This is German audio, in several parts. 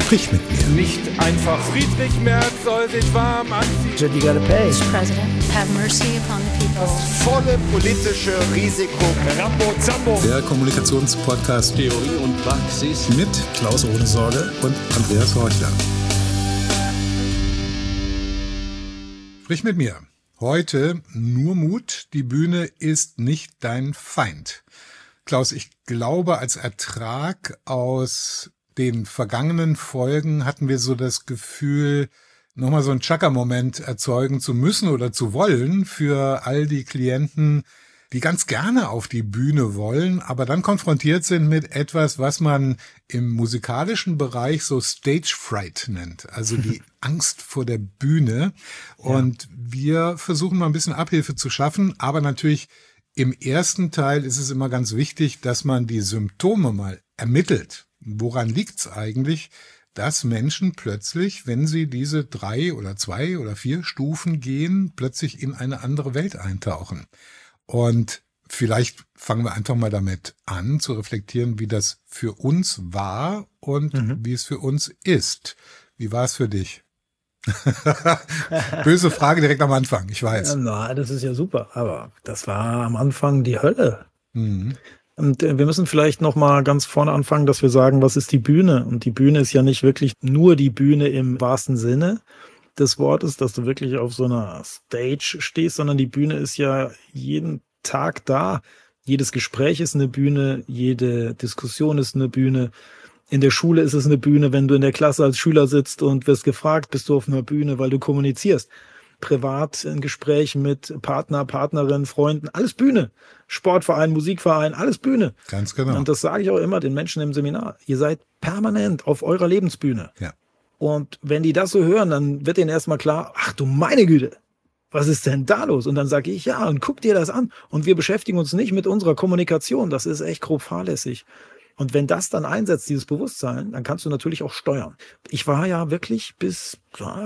Sprich mit mir. Nicht einfach Friedrich Merz soll sich warm anziehen. You gotta pay. Mr. President, have mercy upon the people. Das volle politische Risiko. Rambo Zambo. Der Kommunikationspodcast Theorie und Praxis mit Klaus Ohnesorge und Andreas Horchler. Sprich mit mir. Heute nur Mut, die Bühne ist nicht dein Feind. Klaus, ich glaube, als Ertrag aus den vergangenen Folgen hatten wir so das Gefühl, nochmal so einen Chaka-Moment erzeugen zu müssen oder zu wollen für all die Klienten, die ganz gerne auf die Bühne wollen, aber dann konfrontiert sind mit etwas, was man im musikalischen Bereich so Stage Fright nennt, also die Angst vor der Bühne. Und wir versuchen mal ein bisschen Abhilfe zu schaffen, aber natürlich im ersten Teil ist es immer ganz wichtig, dass man die Symptome mal ermittelt. Woran liegt's eigentlich, dass Menschen plötzlich, wenn sie diese 3 oder 2 oder 4 Stufen gehen, plötzlich in eine andere Welt eintauchen? Und vielleicht fangen wir einfach mal damit an, zu reflektieren, wie das für uns war und wie es für uns ist. Wie war es für dich? Böse Frage direkt am Anfang, ich weiß. Na, das ist ja super, aber das war am Anfang die Hölle. Und wir müssen vielleicht noch mal ganz vorne anfangen, dass wir sagen, was ist die Bühne? Und die Bühne ist ja nicht wirklich nur die Bühne im wahrsten Sinne des Wortes, dass du wirklich auf so einer Stage stehst, sondern die Bühne ist ja jeden Tag da. Jedes Gespräch ist eine Bühne, jede Diskussion ist eine Bühne. In der Schule ist es eine Bühne, wenn du in der Klasse als Schüler sitzt und wirst gefragt, bist du auf einer Bühne, weil du kommunizierst. Privat in Gesprächen mit Partner, Partnerin, Freunden, alles Bühne. Sportverein, Musikverein, alles Bühne. Ganz genau. Und das sage ich auch immer den Menschen im Seminar. Ihr seid permanent auf eurer Lebensbühne. Ja. Und wenn die das so hören, dann wird denen erstmal klar, ach du meine Güte, was ist denn da los? Und dann sage ich, ja, und guck dir das an. Und wir beschäftigen uns nicht mit unserer Kommunikation. Das ist echt grob fahrlässig. Und wenn das dann einsetzt, dieses Bewusstsein, dann kannst du natürlich auch steuern. Ich war ja wirklich bis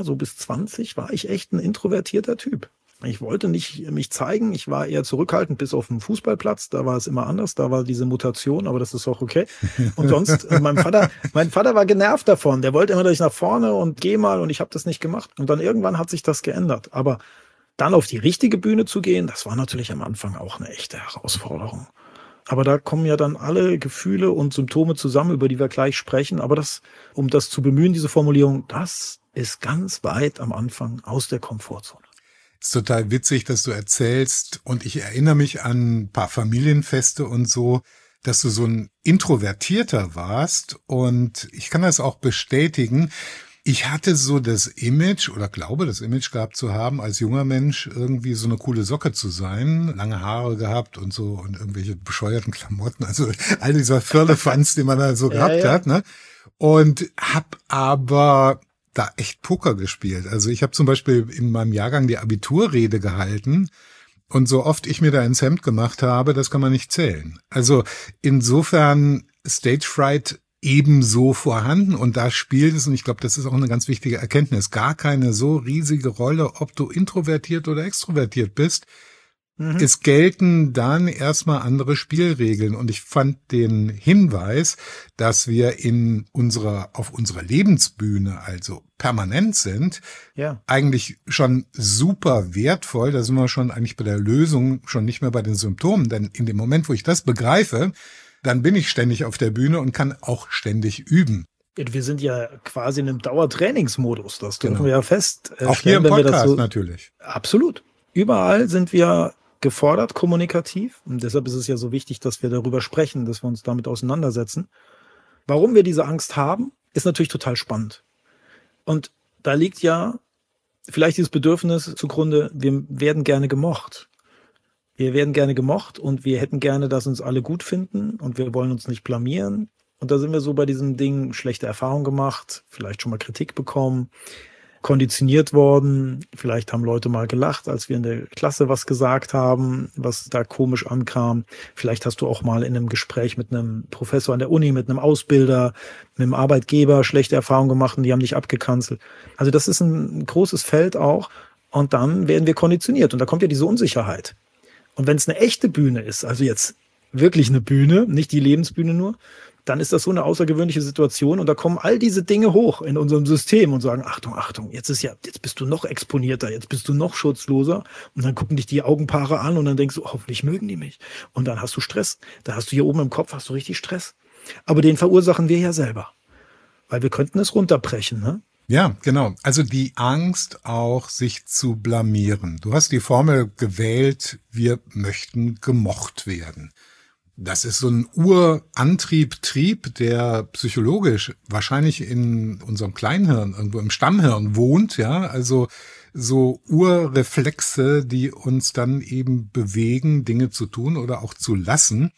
20 war ich echt ein introvertierter Typ. Ich wollte nicht mich zeigen, ich war eher zurückhaltend bis auf dem Fußballplatz, da war es immer anders, da war diese Mutation, aber das ist auch okay. Und sonst, mein Vater war genervt davon, der wollte immer, dass ich nach vorne und geh mal und ich habe das nicht gemacht. Und dann irgendwann hat sich das geändert. Aber dann auf die richtige Bühne zu gehen, das war natürlich am Anfang auch eine echte Herausforderung. Aber da kommen ja dann alle Gefühle und Symptome zusammen, über die wir gleich sprechen. Aber das, um das zu bemühen, diese Formulierung, das ist ganz weit am Anfang aus der Komfortzone. Ist total witzig, dass du erzählst, und ich erinnere mich an ein paar Familienfeste und so, dass du so ein Introvertierter warst, und ich kann das auch bestätigen. Ich hatte so das Image, oder glaube das Image gehabt zu haben, als junger Mensch irgendwie so eine coole Socke zu sein, lange Haare gehabt und so und irgendwelche bescheuerten Klamotten, also all dieser Firlefanz, den man da so gehabt hat, ne? Und hab aber da echt Poker gespielt. Also ich habe zum Beispiel in meinem Jahrgang die Abiturrede gehalten, und so oft ich mir da ins Hemd gemacht habe, das kann man nicht zählen. Also insofern Stage Fright ebenso vorhanden, und da spielt es, und ich glaube, das ist auch eine ganz wichtige Erkenntnis, gar keine so riesige Rolle, ob du introvertiert oder extrovertiert bist. Es gelten dann erstmal andere Spielregeln, und ich fand den Hinweis, dass wir auf unserer Lebensbühne also permanent sind, eigentlich schon super wertvoll. Da sind wir schon eigentlich bei der Lösung, schon nicht mehr bei den Symptomen, denn in dem Moment, wo ich das begreife, dann bin ich ständig auf der Bühne und kann auch ständig üben. Wir sind ja quasi in einem Dauertrainingsmodus, das dürfen wir ja feststellen. Auch hier im Podcast natürlich. Absolut. Überall sind wir gefordert, kommunikativ. Und deshalb ist es ja so wichtig, dass wir darüber sprechen, dass wir uns damit auseinandersetzen. Warum wir diese Angst haben, ist natürlich total spannend. Und da liegt ja vielleicht dieses Bedürfnis zugrunde, wir werden gerne gemocht. Wir werden gerne gemocht und wir hätten gerne, dass uns alle gut finden, und wir wollen uns nicht blamieren. Und da sind wir so bei diesem Ding, schlechte Erfahrungen gemacht, vielleicht schon mal Kritik bekommen, konditioniert worden. Vielleicht haben Leute mal gelacht, als wir in der Klasse was gesagt haben, was da komisch ankam. Vielleicht hast du auch mal in einem Gespräch mit einem Professor an der Uni, mit einem Ausbilder, mit einem Arbeitgeber schlechte Erfahrungen gemacht und die haben dich abgekanzelt. Also das ist ein großes Feld auch. Und dann werden wir konditioniert und da kommt ja diese Unsicherheit. Und wenn es eine echte Bühne ist, also jetzt wirklich eine Bühne, nicht die Lebensbühne nur, dann ist das so eine außergewöhnliche Situation und da kommen all diese Dinge hoch in unserem System und sagen, Achtung, Achtung, jetzt bist du noch exponierter, jetzt bist du noch schutzloser und dann gucken dich die Augenpaare an und dann denkst du, hoffentlich mögen die mich. Und dann hast du Stress. Da hast du hier oben im Kopf, hast du richtig Stress. Aber den verursachen wir ja selber. Weil wir könnten es runterbrechen, ne? Ja, genau. Also die Angst auch, sich zu blamieren. Du hast die Formel gewählt, wir möchten gemocht werden. Das ist so ein Trieb, der psychologisch wahrscheinlich in unserem Kleinhirn, irgendwo im Stammhirn wohnt, ja. Also so Urreflexe, die uns dann eben bewegen, Dinge zu tun oder auch zu lassen.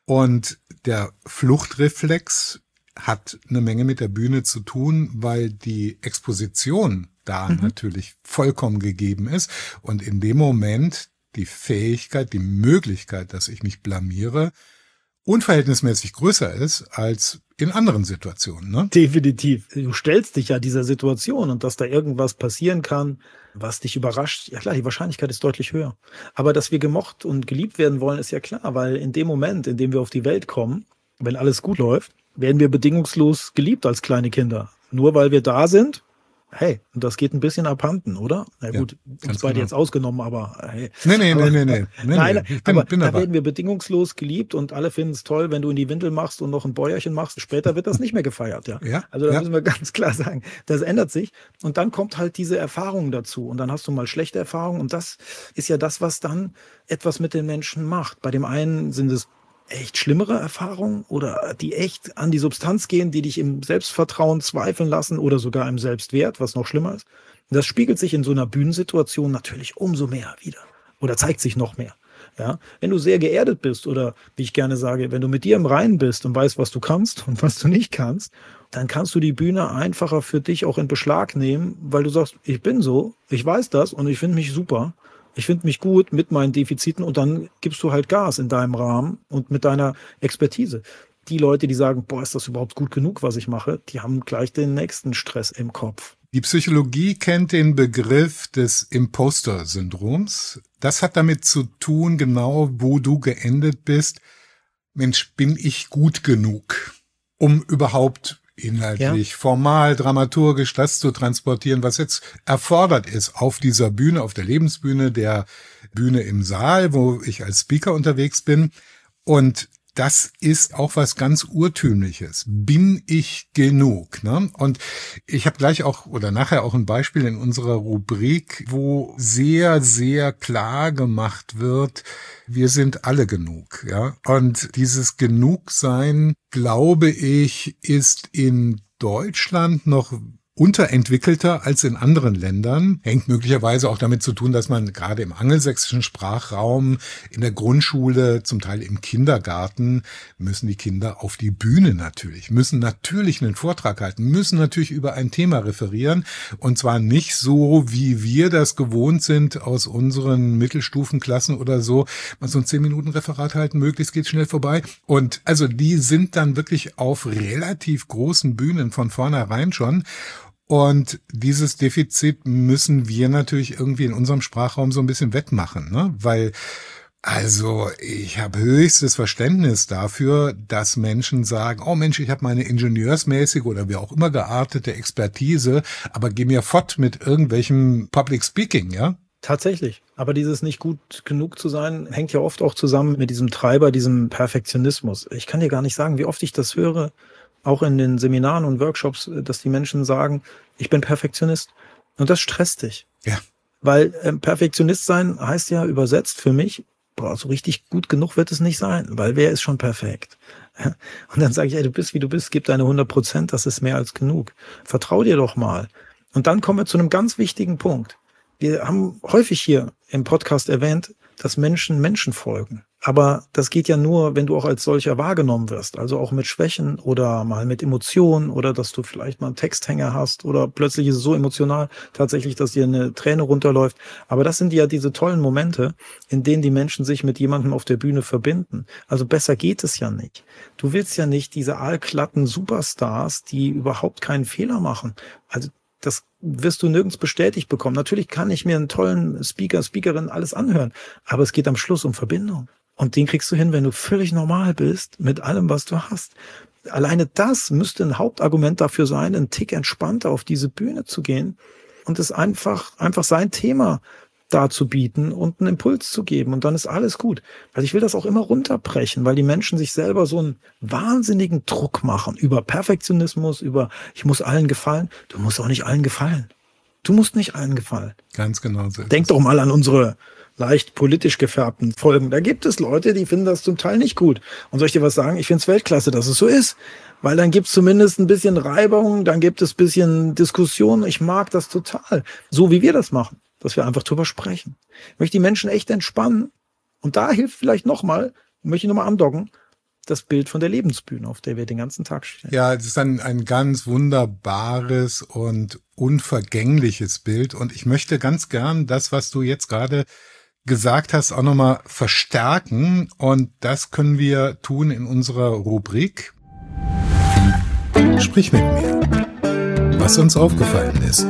Und der Fluchtreflex hat eine Menge mit der Bühne zu tun, weil die Exposition da natürlich vollkommen gegeben ist und in dem Moment die Fähigkeit, die Möglichkeit, dass ich mich blamiere, unverhältnismäßig größer ist als in anderen Situationen, ne? Definitiv. Du stellst dich ja dieser Situation und dass da irgendwas passieren kann, was dich überrascht. Ja klar, die Wahrscheinlichkeit ist deutlich höher. Aber dass wir gemocht und geliebt werden wollen, ist ja klar, weil in dem Moment, in dem wir auf die Welt kommen, wenn alles gut läuft, werden wir bedingungslos geliebt als kleine Kinder. Nur weil wir da sind, hey, und das geht ein bisschen abhanden, oder? Na gut, ja, uns beide genau. Jetzt ausgenommen, aber hey. Nee. Nein, Bin da dabei. werden wir bedingungslos geliebt und alle finden es toll, wenn du in die Windel machst und noch ein Bäuerchen machst. Später wird das nicht mehr gefeiert, ja. Ja, Also da ja. müssen wir ganz klar sagen, das ändert sich. Und dann kommt halt diese Erfahrung dazu. Und dann hast du mal schlechte Erfahrungen. Und das ist ja das, was dann etwas mit den Menschen macht. Bei dem einen sind es echt schlimmere Erfahrungen oder die echt an die Substanz gehen, die dich im Selbstvertrauen zweifeln lassen oder sogar im Selbstwert, was noch schlimmer ist. Das spiegelt sich in so einer Bühnensituation natürlich umso mehr wieder oder zeigt sich noch mehr. Ja, wenn du sehr geerdet bist oder, wie ich gerne sage, wenn du mit dir im Reinen bist und weißt, was du kannst und was du nicht kannst, dann kannst du die Bühne einfacher für dich auch in Beschlag nehmen, weil du sagst, ich bin so, ich weiß das und ich finde mich super. Ich finde mich gut mit meinen Defiziten und dann gibst du halt Gas in deinem Rahmen und mit deiner Expertise. Die Leute, die sagen, boah, ist das überhaupt gut genug, was ich mache, die haben gleich den nächsten Stress im Kopf. Die Psychologie kennt den Begriff des Imposter-Syndroms. Das hat damit zu tun, genau wo du geendet bist. Mensch, bin ich gut genug, um überhaupt inhaltlich, formal, dramaturgisch das zu transportieren, was jetzt erfordert ist auf dieser Bühne, auf der Lebensbühne, der Bühne im Saal, wo ich als Speaker unterwegs bin. Und das ist auch was ganz Urtümliches. Bin ich genug? Ne? Und ich habe gleich auch oder nachher auch ein Beispiel in unserer Rubrik, wo sehr, sehr klar gemacht wird, wir sind alle genug. Ja? Und dieses Genugsein, glaube ich, ist in Deutschland noch unterentwickelter als in anderen Ländern. Hängt möglicherweise auch damit zu tun, dass man gerade im angelsächsischen Sprachraum in der Grundschule, zum Teil im Kindergarten, müssen die Kinder auf die Bühne natürlich, müssen natürlich einen Vortrag halten, müssen natürlich über ein Thema referieren und zwar nicht so, wie wir das gewohnt sind aus unseren Mittelstufenklassen oder so, mal so ein 10-Minuten-Referat halten, möglichst geht schnell vorbei. Und also die sind dann wirklich auf relativ großen Bühnen von vornherein schon. Und dieses Defizit müssen wir natürlich irgendwie in unserem Sprachraum so ein bisschen wettmachen, ne? Weil, also ich habe höchstes Verständnis dafür, dass Menschen sagen, oh Mensch, ich habe meine ingenieursmäßige oder wie auch immer geartete Expertise, aber geh mir fort mit irgendwelchem Public Speaking, ja? Tatsächlich. Aber dieses nicht gut genug zu sein, hängt ja oft auch zusammen mit diesem Treiber, diesem Perfektionismus. Ich kann dir gar nicht sagen, wie oft ich das höre, auch in den Seminaren und Workshops, dass die Menschen sagen, ich bin Perfektionist. Und das stresst dich. Ja. Weil Perfektionist sein heißt ja übersetzt für mich, boah, so richtig gut genug wird es nicht sein, weil wer ist schon perfekt? Und dann sage ich, ey, du bist, wie du bist, gib deine 100%, das ist mehr als genug. Vertrau dir doch mal. Und dann kommen wir zu einem ganz wichtigen Punkt. Wir haben häufig hier im Podcast erwähnt, dass Menschen folgen. Aber das geht ja nur, wenn du auch als solcher wahrgenommen wirst. Also auch mit Schwächen oder mal mit Emotionen oder dass du vielleicht mal einen Texthänger hast oder plötzlich ist es so emotional tatsächlich, dass dir eine Träne runterläuft. Aber das sind ja diese tollen Momente, in denen die Menschen sich mit jemandem auf der Bühne verbinden. Also besser geht es ja nicht. Du willst ja nicht diese aalglatten Superstars, die überhaupt keinen Fehler machen. Also das wirst du nirgends bestätigt bekommen. Natürlich kann ich mir einen tollen Speaker, Speakerin alles anhören, aber es geht am Schluss um Verbindung. Und den kriegst du hin, wenn du völlig normal bist mit allem, was du hast. Alleine das müsste ein Hauptargument dafür sein, einen Tick entspannter auf diese Bühne zu gehen und es einfach sein Thema darzubieten und einen Impuls zu geben und dann ist alles gut. Weil ich will das auch immer runterbrechen, weil die Menschen sich selber so einen wahnsinnigen Druck machen über Perfektionismus, über ich muss allen gefallen. Du musst auch nicht allen gefallen. Du musst nicht allen gefallen. Ganz genau so. Denk doch mal an unsere leicht politisch gefärbten Folgen. Da gibt es Leute, die finden das zum Teil nicht gut. Und soll ich dir was sagen? Ich finde es Weltklasse, dass es so ist. Weil dann gibt es zumindest ein bisschen Reibung, dann gibt es ein bisschen Diskussion. Ich mag das total. So wie wir das machen. Dass wir einfach drüber sprechen. Ich möchte die Menschen echt entspannen. Und da hilft vielleicht möchte ich nochmal andocken, das Bild von der Lebensbühne, auf der wir den ganzen Tag stehen. Ja, es ist ein ganz wunderbares und unvergängliches Bild. Und ich möchte ganz gern das, was du jetzt gerade gesagt hast, auch nochmal verstärken. Und das können wir tun in unserer Rubrik Sprich mit mir, was uns aufgefallen ist.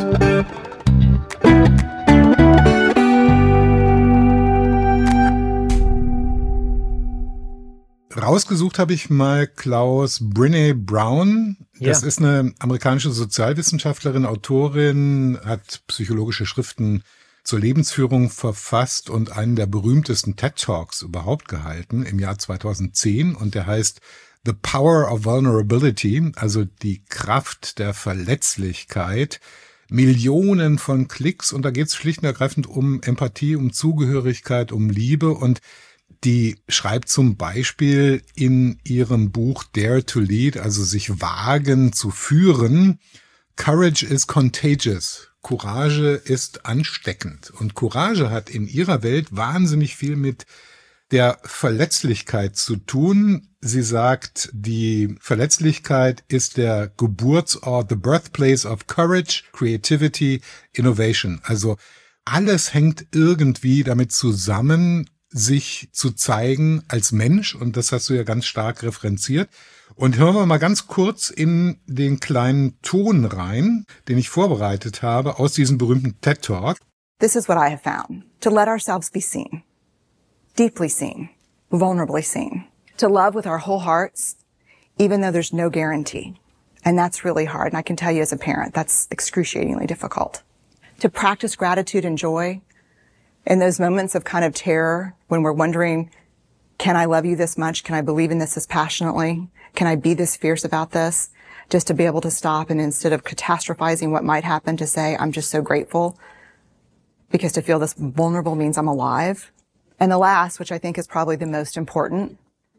Rausgesucht habe ich mal Klaus Brené Brown. Das ist eine amerikanische Sozialwissenschaftlerin, Autorin, hat psychologische Schriften zur Lebensführung verfasst und einen der berühmtesten TED-Talks überhaupt gehalten im Jahr 2010. Und der heißt The Power of Vulnerability, also die Kraft der Verletzlichkeit. Millionen von Klicks und da geht es schlicht und ergreifend um Empathie, um Zugehörigkeit, um Liebe und die schreibt zum Beispiel in ihrem Buch Dare to Lead, also sich wagen zu führen, Courage is contagious. Courage ist ansteckend. Und Courage hat in ihrer Welt wahnsinnig viel mit der Verletzlichkeit zu tun. Sie sagt, die Verletzlichkeit ist der Geburtsort, the birthplace of courage, creativity, innovation. Also alles hängt irgendwie damit zusammen, sich zu zeigen als Mensch, und das hast du ja ganz stark referenziert. Und hören wir mal ganz kurz in den kleinen Ton rein, den ich vorbereitet habe aus diesem berühmten TED Talk. This is what I have found. To let ourselves be seen. Deeply seen. Vulnerably seen. To love with our whole hearts, even though there's no guarantee. And that's really hard. And I can tell you as a parent, that's excruciatingly difficult. To practice gratitude and joy in those moments of kind of terror when we're wondering, can I love you this much? Can I believe in this as passionately? Can I be this fierce about this? Just to be able to stop and instead of catastrophizing what might happen, to say, I'm just so grateful. Because to feel this vulnerable means I'm alive. And the last, which I think is probably the most important,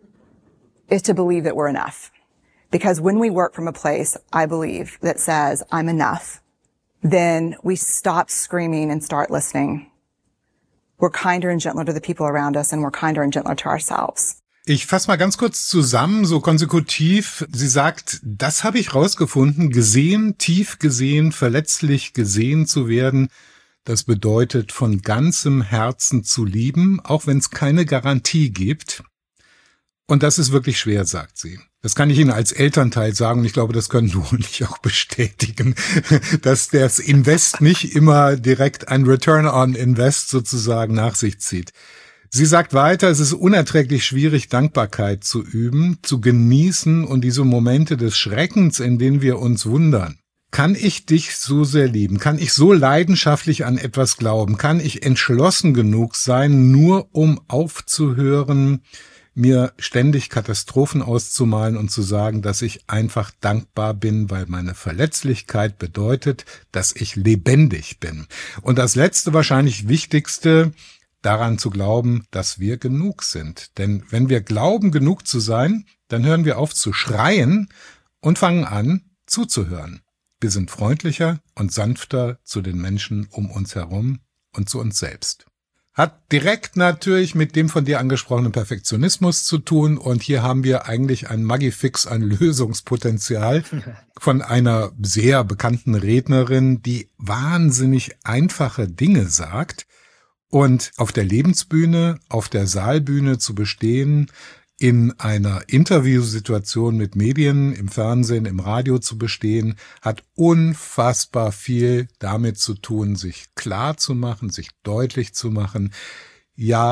is to believe that we're enough. Because when we work from a place, I believe, that says, I'm enough, then we stop screaming and start listening. We're kinder and gentler to the people around us and we're kinder and gentler to ourselves. Ich fasse mal ganz kurz zusammen, so konsekutiv. Sie sagt, das habe ich rausgefunden, gesehen, tief gesehen, verletzlich gesehen zu werden. Das bedeutet, von ganzem Herzen zu lieben, auch wenn es keine Garantie gibt. Und das ist wirklich schwer, sagt sie. Das kann ich Ihnen als Elternteil sagen und ich glaube, das können du und ich auch bestätigen, dass das Invest nicht immer direkt ein Return on Invest sozusagen nach sich zieht. Sie sagt weiter, es ist unerträglich schwierig, Dankbarkeit zu üben, zu genießen und diese Momente des Schreckens, in denen wir uns wundern. Kann ich dich so sehr lieben? Kann ich so leidenschaftlich an etwas glauben? Kann ich entschlossen genug sein, nur um aufzuhören, mir ständig Katastrophen auszumalen und zu sagen, dass ich einfach dankbar bin, weil meine Verletzlichkeit bedeutet, dass ich lebendig bin. Und das letzte, wahrscheinlich wichtigste, daran zu glauben, dass wir genug sind. Denn wenn wir glauben, genug zu sein, dann hören wir auf zu schreien und fangen an, zuzuhören. Wir sind freundlicher und sanfter zu den Menschen um uns herum und zu uns selbst. Hat direkt natürlich mit dem von dir angesprochenen Perfektionismus zu tun und hier haben wir eigentlich ein Magifix an Lösungspotenzial von einer sehr bekannten Rednerin, die wahnsinnig einfache Dinge sagt und auf der Lebensbühne, auf der Saalbühne zu bestehen, in einer Interviewsituation mit Medien, im Fernsehen, im Radio zu bestehen, hat unfassbar viel damit zu tun, sich klar zu machen, sich deutlich zu machen. Ja,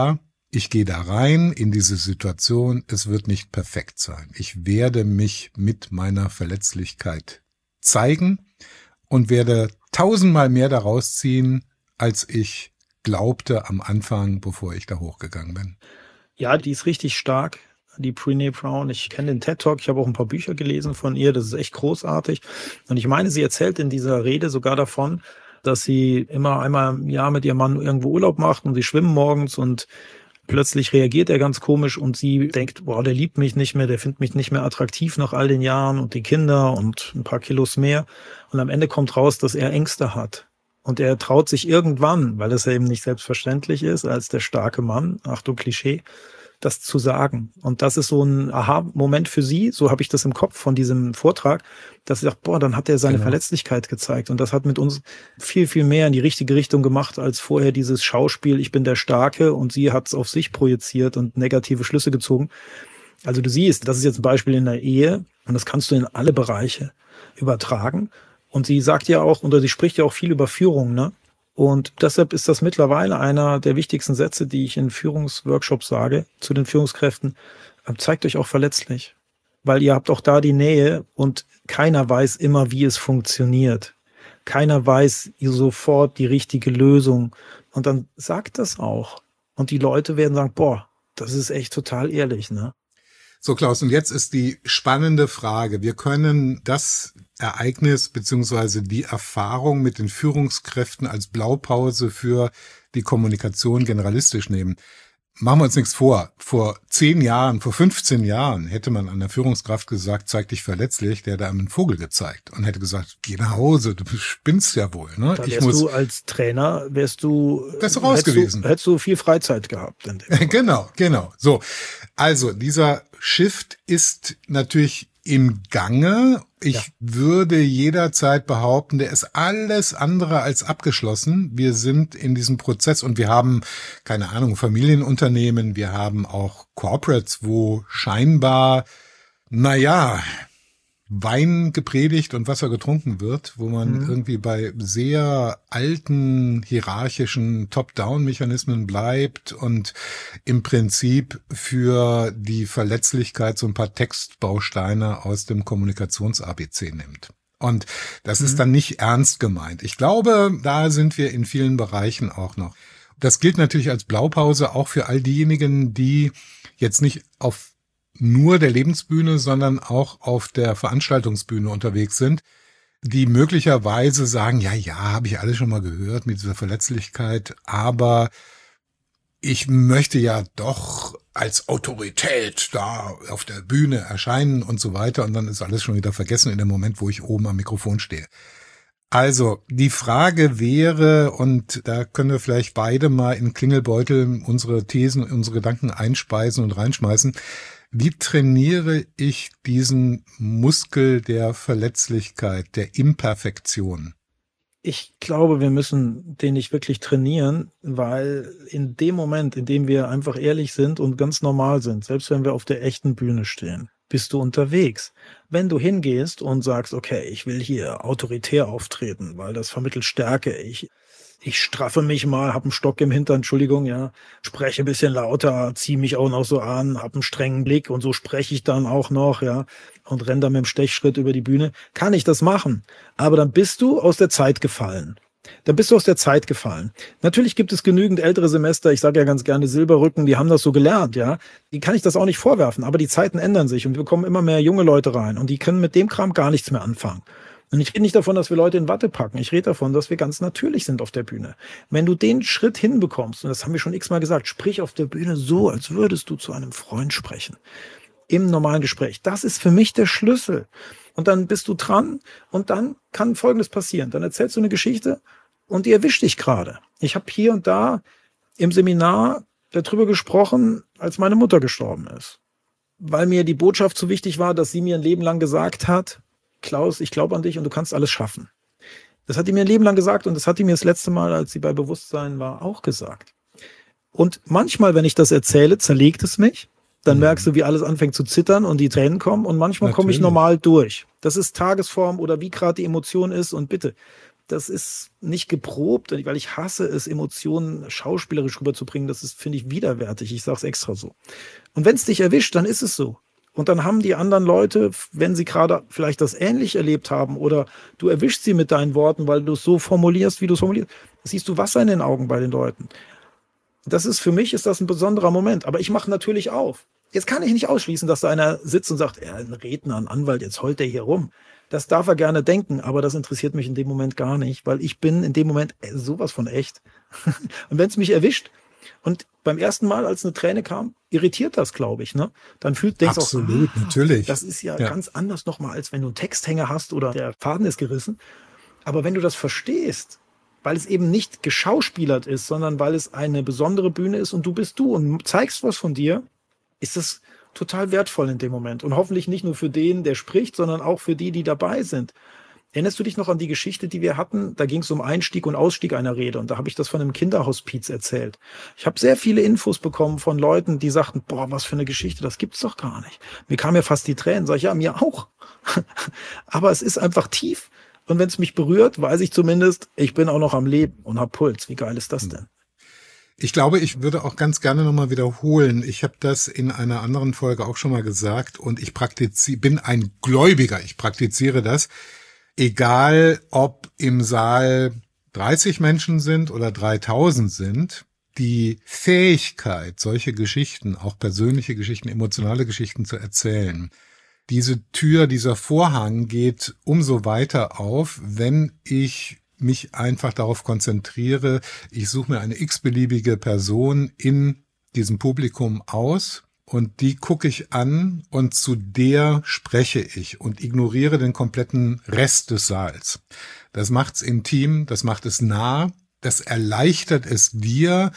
ich gehe da rein in diese Situation, es wird nicht perfekt sein. Ich werde mich mit meiner Verletzlichkeit zeigen und werde 1000-mal mehr daraus ziehen, als ich glaubte am Anfang, bevor ich da hochgegangen bin. Ja, die ist richtig stark, die Brené Brown. Ich kenne den TED-Talk, ich habe auch ein paar Bücher gelesen von ihr, das ist echt großartig. Und ich meine, sie erzählt in dieser Rede sogar davon, dass sie immer einmal im Jahr mit ihrem Mann irgendwo Urlaub macht und sie schwimmen morgens und plötzlich reagiert er ganz komisch und sie denkt, boah, der liebt mich nicht mehr, der findet mich nicht mehr attraktiv nach all den Jahren und die Kinder und ein paar Kilos mehr. Und am Ende kommt raus, dass er Ängste hat. Und er traut sich irgendwann, weil es ja eben nicht selbstverständlich ist, als der starke Mann, Achtung Klischee, das zu sagen. Und das ist so ein Aha-Moment für sie, so habe ich das im Kopf von diesem Vortrag, dass sie sagt, boah, dann hat er seine Verletzlichkeit gezeigt. Und das hat mit uns viel, viel mehr in die richtige Richtung gemacht, als vorher dieses Schauspiel, ich bin der Starke, und sie hat es auf sich projiziert und negative Schlüsse gezogen. Also du siehst, das ist jetzt ein Beispiel in der Ehe und das kannst du in alle Bereiche übertragen. Und sie sagt ja auch, oder sie spricht ja auch viel über Führung, ne? Und deshalb ist das mittlerweile einer der wichtigsten Sätze, die ich in Führungsworkshops sage, zu den Führungskräften. Zeigt euch auch verletzlich, weil ihr habt auch da die Nähe und keiner weiß immer, wie es funktioniert. Keiner weiß sofort die richtige Lösung. Und dann sagt das auch. Und die Leute werden sagen, boah, das ist echt total ehrlich, ne? So, Klaus, und jetzt ist die spannende Frage. Wir können das Ereignis beziehungsweise die Erfahrung mit den Führungskräften als Blaupause für die Kommunikation generalistisch nehmen. Machen wir uns nichts vor. Vor 10 Jahren, vor 15 Jahren hätte man einer Führungskraft gesagt, zeig dich verletzlich, der hätte einem einen Vogel gezeigt und hätte gesagt, geh nach Hause, du spinnst ja wohl. Ne? Da du als Trainer, wärst du raus gewesen. Hättest du viel Freizeit gehabt. Genau. So, also dieser Shift ist natürlich im Gange. Ich würde jederzeit behaupten, der ist alles andere als abgeschlossen. Wir sind in diesem Prozess und wir haben, keine Ahnung, Familienunternehmen, wir haben auch Corporates, wo scheinbar, Wein gepredigt und Wasser getrunken wird, wo man irgendwie bei sehr alten hierarchischen Top-Down-Mechanismen bleibt und im Prinzip für die Verletzlichkeit so ein paar Textbausteine aus dem Kommunikations-ABC nimmt. Und das ist dann nicht ernst gemeint. Ich glaube, da sind wir in vielen Bereichen auch noch. Das gilt natürlich als Blaupause auch für all diejenigen, die jetzt nicht auf nur der Lebensbühne, sondern auch auf der Veranstaltungsbühne unterwegs sind, die möglicherweise sagen, ja, habe ich alles schon mal gehört mit dieser Verletzlichkeit, aber ich möchte ja doch als Autorität da auf der Bühne erscheinen und so weiter, und dann ist alles schon wieder vergessen in dem Moment, wo ich oben am Mikrofon stehe. Also die Frage wäre, und da können wir vielleicht beide mal in Klingelbeutel unsere Thesen, unsere Gedanken einspeisen und reinschmeißen: Wie trainiere ich diesen Muskel der Verletzlichkeit, der Imperfektion? Ich glaube, wir müssen den nicht wirklich trainieren, weil in dem Moment, in dem wir einfach ehrlich sind und ganz normal sind, selbst wenn wir auf der echten Bühne stehen, bist du unterwegs. Wenn du hingehst und sagst, okay, ich will hier autoritär auftreten, weil das vermittelt Stärke, ich straffe mich mal, hab einen Stock im Hintern, spreche ein bisschen lauter, ziehe mich auch noch so an, hab einen strengen Blick und so spreche ich dann auch noch, und renne dann mit dem Stechschritt über die Bühne. Kann ich das machen? Aber dann bist du aus der Zeit gefallen. Natürlich gibt es genügend ältere Semester, ich sage ja ganz gerne Silberrücken, die haben das so gelernt, Die kann ich das auch nicht vorwerfen, aber die Zeiten ändern sich und wir bekommen immer mehr junge Leute rein und die können mit dem Kram gar nichts mehr anfangen. Und ich rede nicht davon, dass wir Leute in Watte packen. Ich rede davon, dass wir ganz natürlich sind auf der Bühne. Wenn du den Schritt hinbekommst, und das haben wir schon x-mal gesagt, sprich auf der Bühne so, als würdest du zu einem Freund sprechen. Im normalen Gespräch. Das ist für mich der Schlüssel. Und dann bist du dran und dann kann Folgendes passieren. Dann erzählst du eine Geschichte und die erwischt dich gerade. Ich habe hier und da im Seminar darüber gesprochen, als meine Mutter gestorben ist. Weil mir die Botschaft so wichtig war, dass sie mir ein Leben lang gesagt hat, Klaus, ich glaube an dich und du kannst alles schaffen. Das hat die mir ein Leben lang gesagt und das hat die mir das letzte Mal, als sie bei Bewusstsein war, auch gesagt. Und manchmal, wenn ich das erzähle, zerlegt es mich. Dann merkst du, wie alles anfängt zu zittern und die Tränen kommen und manchmal komme ich normal durch. Das ist Tagesform oder wie gerade die Emotion ist und bitte, das ist nicht geprobt, weil ich hasse es, Emotionen schauspielerisch rüberzubringen. Das ist, finde ich, widerwärtig. Ich sage es extra so. Und wenn es dich erwischt, dann ist es so. Und dann haben die anderen Leute, wenn sie gerade vielleicht das ähnlich erlebt haben oder du erwischst sie mit deinen Worten, weil du es so formulierst, wie du es formulierst, siehst du Wasser in den Augen bei den Leuten. Das ist, für mich ist das ein besonderer Moment. Aber ich mache natürlich auf. Jetzt kann ich nicht ausschließen, dass da einer sitzt und sagt, ein Redner, ein Anwalt, jetzt heult der hier rum. Das darf er gerne denken, aber das interessiert mich in dem Moment gar nicht, weil ich bin in dem Moment sowas von echt. Und wenn es mich erwischt und beim ersten Mal, als eine Träne kam, irritiert das, glaube ich, ne? Dann denkst du absolut, natürlich. Das ist ja ganz anders nochmal, als wenn du einen Texthänger hast oder der Faden ist gerissen. Aber wenn du das verstehst, weil es eben nicht geschauspielert ist, sondern weil es eine besondere Bühne ist und du bist du und zeigst was von dir, ist es total wertvoll in dem Moment. Und hoffentlich nicht nur für den, der spricht, sondern auch für die, die dabei sind. Erinnerst du dich noch an die Geschichte, die wir hatten? Da ging es um Einstieg und Ausstieg einer Rede. Und da habe ich das von einem Kinderhospiz erzählt. Ich habe sehr viele Infos bekommen von Leuten, die sagten, boah, was für eine Geschichte, das gibt's doch gar nicht. Mir kamen ja fast die Tränen. Sag ich, ja, mir auch. Aber es ist einfach tief. Und wenn es mich berührt, weiß ich zumindest, ich bin auch noch am Leben und habe Puls. Wie geil ist das denn? Ich glaube, ich würde auch ganz gerne nochmal wiederholen. Ich habe das in einer anderen Folge auch schon mal gesagt und ich bin ein Gläubiger. Ich praktiziere das. Egal, ob im Saal 30 Menschen sind oder 3000 sind, die Fähigkeit, solche Geschichten, auch persönliche Geschichten, emotionale Geschichten zu erzählen, diese Tür, dieser Vorhang geht umso weiter auf, wenn ich mich einfach darauf konzentriere, ich suche mir eine x-beliebige Person in diesem Publikum aus und die gucke ich an und zu der spreche ich und ignoriere den kompletten Rest des Saals. Das macht's intim, das macht es nah, das erleichtert es dir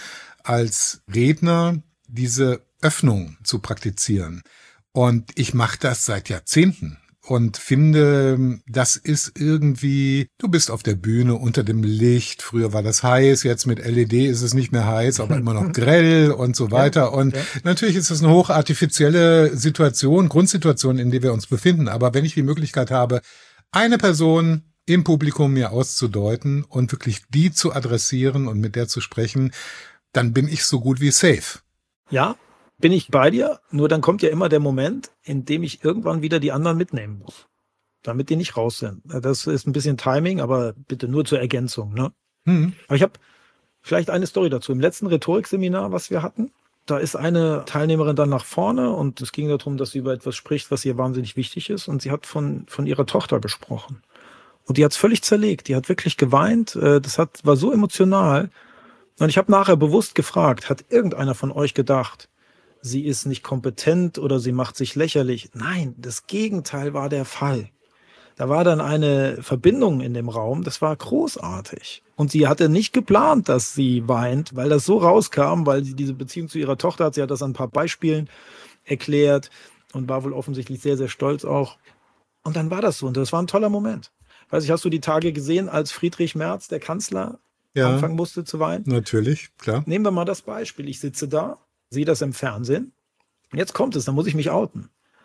als Redner, diese Öffnung zu praktizieren. Und ich mache das seit Jahrzehnten. Und finde, das ist irgendwie, du bist auf der Bühne unter dem Licht, früher war das heiß, jetzt mit LED ist es nicht mehr heiß, aber immer noch grell und so weiter. Und natürlich ist es eine hochartifizielle Situation, Grundsituation, in der wir uns befinden. Aber wenn ich die Möglichkeit habe, eine Person im Publikum mir auszudeuten und wirklich die zu adressieren und mit der zu sprechen, dann bin ich so gut wie safe. Ja. Bin ich bei dir, nur dann kommt ja immer der Moment, in dem ich irgendwann wieder die anderen mitnehmen muss, damit die nicht raus sind. Das ist ein bisschen Timing, aber bitte nur zur Ergänzung. Ne? Aber ich habe vielleicht eine Story dazu. Im letzten Rhetorikseminar, was wir hatten, da ist eine Teilnehmerin dann nach vorne und es ging darum, dass sie über etwas spricht, was ihr wahnsinnig wichtig ist und sie hat von ihrer Tochter gesprochen. Und die hat es völlig zerlegt, die hat wirklich geweint, war so emotional. Und ich habe nachher bewusst gefragt, hat irgendeiner von euch gedacht, sie ist nicht kompetent oder sie macht sich lächerlich. Nein, das Gegenteil war der Fall. Da war dann eine Verbindung in dem Raum, das war großartig. Und sie hatte nicht geplant, dass sie weint, weil das so rauskam, weil sie diese Beziehung zu ihrer Tochter hat. Sie hat das an ein paar Beispielen erklärt und war wohl offensichtlich sehr, sehr stolz auch. Und dann war das so und das war ein toller Moment. Weiß ich, hast du die Tage gesehen, als Friedrich Merz, der Kanzler, anfangen musste zu weinen? Natürlich, klar. Nehmen wir mal das Beispiel. Ich sitze da, sehe das im Fernsehen. Und jetzt kommt es, dann muss ich mich outen.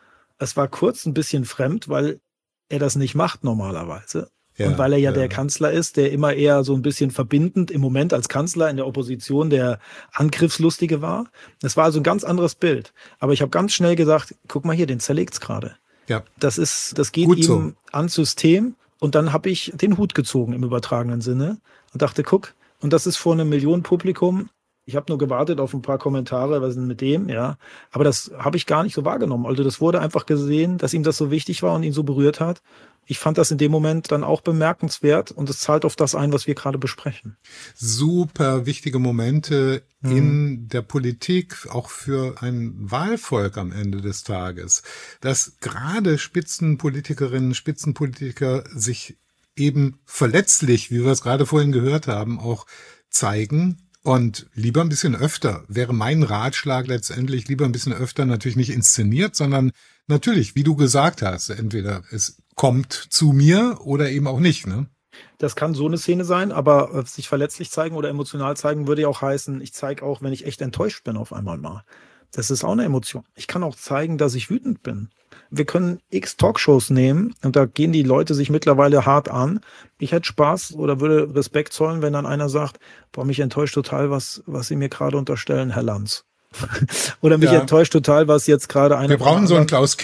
Es war kurz ein bisschen fremd, weil er das nicht macht normalerweise. Ja, und weil er der Kanzler ist, der immer eher so ein bisschen verbindend im Moment als Kanzler in der Opposition der Angriffslustige war. Das war also ein ganz anderes Bild. Aber ich habe ganz schnell gesagt, guck mal hier, den zerlegt's gerade. Ja. Das geht gut ihm so ans System. Und dann habe ich den Hut gezogen im übertragenen Sinne und dachte, guck, und das ist vor einem Millionenpublikum. Ich habe nur gewartet auf ein paar Kommentare, was ist denn mit dem, ja. Aber das habe ich gar nicht so wahrgenommen. Also das wurde einfach gesehen, dass ihm das so wichtig war und ihn so berührt hat. Ich fand das in dem Moment dann auch bemerkenswert und es zahlt auf das ein, was wir gerade besprechen. Super wichtige Momente in der Politik, auch für ein Wahlvolk am Ende des Tages, dass gerade Spitzenpolitikerinnen, Spitzenpolitiker sich eben verletzlich, wie wir es gerade vorhin gehört haben, auch zeigen. Und lieber ein bisschen öfter, wäre mein Ratschlag letztendlich, lieber ein bisschen öfter, natürlich nicht inszeniert, sondern natürlich, wie du gesagt hast, entweder es kommt zu mir oder eben auch nicht, ne? Das kann so eine Szene sein, aber sich verletzlich zeigen oder emotional zeigen würde ja auch heißen, ich zeige auch, wenn ich echt enttäuscht bin auf einmal mal. Das ist auch eine Emotion. Ich kann auch zeigen, dass ich wütend bin. Wir können x Talkshows nehmen und da gehen die Leute sich mittlerweile hart an. Ich hätte Spaß oder würde Respekt zollen, wenn dann einer sagt, boah, mich enttäuscht total, was Sie mir gerade unterstellen, Herr Lanz. Oder mich enttäuscht total, was jetzt gerade einer... Wir brauchen so einen Klaus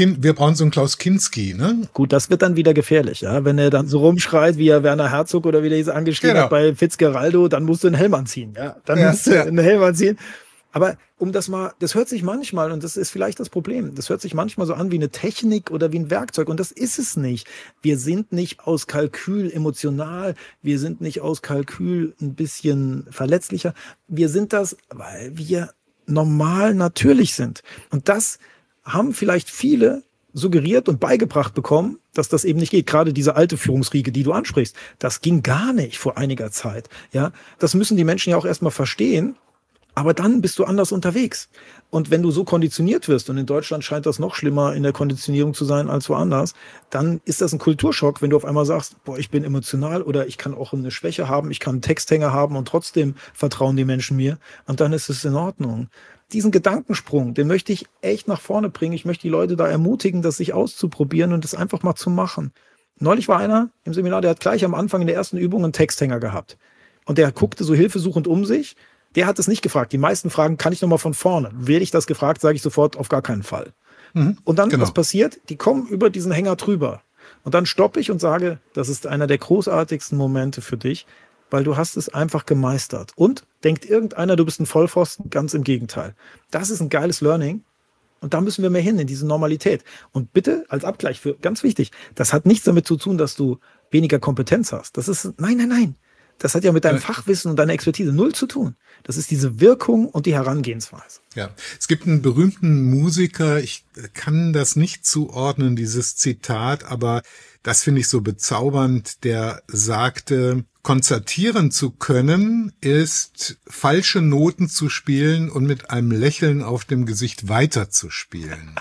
Kinski, ne? Gut, das wird dann wieder gefährlich, ja. Wenn er dann so rumschreit, wie er Werner Herzog oder wie der diese angeschrien hat bei Fitzgeraldo, dann musst du einen Helm anziehen, ja. Dann musst du einen Helm anziehen. Aber das hört sich manchmal, und das ist vielleicht das Problem, das hört sich manchmal so an wie eine Technik oder wie ein Werkzeug, und das ist es nicht. Wir sind nicht aus Kalkül emotional, wir sind nicht aus Kalkül ein bisschen verletzlicher, wir sind das, weil wir normal natürlich sind. Und das haben vielleicht viele suggeriert und beigebracht bekommen, dass das eben nicht geht. Gerade diese alte Führungsriege, die du ansprichst, das ging gar nicht vor einiger Zeit. Ja, das müssen die Menschen ja auch erstmal verstehen. Aber dann bist du anders unterwegs. Und wenn du so konditioniert wirst, und in Deutschland scheint das noch schlimmer in der Konditionierung zu sein als woanders, dann ist das ein Kulturschock, wenn du auf einmal sagst, boah, ich bin emotional oder ich kann auch eine Schwäche haben, ich kann einen Texthänger haben und trotzdem vertrauen die Menschen mir. Und dann ist es in Ordnung. Diesen Gedankensprung, den möchte ich echt nach vorne bringen. Ich möchte die Leute da ermutigen, das sich auszuprobieren und das einfach mal zu machen. Neulich war einer im Seminar, der hat gleich am Anfang in der ersten Übung einen Texthänger gehabt. Und der guckte so hilfesuchend um sich. Der hat es nicht gefragt. Die meisten Fragen kann ich nochmal von vorne. Werde ich das gefragt, sage ich sofort, auf gar keinen Fall. Und dann, was passiert? Die kommen über diesen Hänger drüber. Und dann stoppe ich und sage, das ist einer der großartigsten Momente für dich, weil du hast es einfach gemeistert. Und denkt irgendeiner, du bist ein Vollpfosten? Ganz im Gegenteil. Das ist ein geiles Learning. Und da müssen wir mehr hin, in diese Normalität. Und bitte, als Abgleich, für ganz wichtig, das hat nichts damit zu tun, dass du weniger Kompetenz hast. Das ist, nein. Das hat ja mit deinem Fachwissen und deiner Expertise null zu tun. Das ist diese Wirkung und die Herangehensweise. Ja, es gibt einen berühmten Musiker, ich kann das nicht zuordnen, dieses Zitat, aber das finde ich so bezaubernd, der sagte, konzertieren zu können, ist falsche Noten zu spielen und mit einem Lächeln auf dem Gesicht weiterzuspielen.